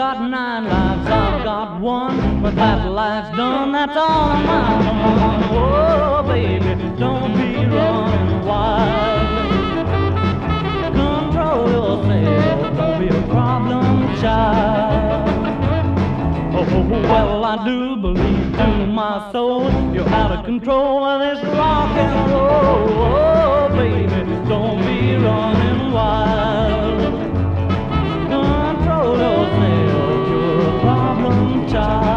got 9 lives, I've got one, but that life's done, that's all I'm on. Oh, baby, don't be running wild. Control yourself, don't be a problem child. Oh, well, I do believe to my soul you're out of control of this rock and roll. Oh, baby, don't be running wild. Control yourself, you're a problem child.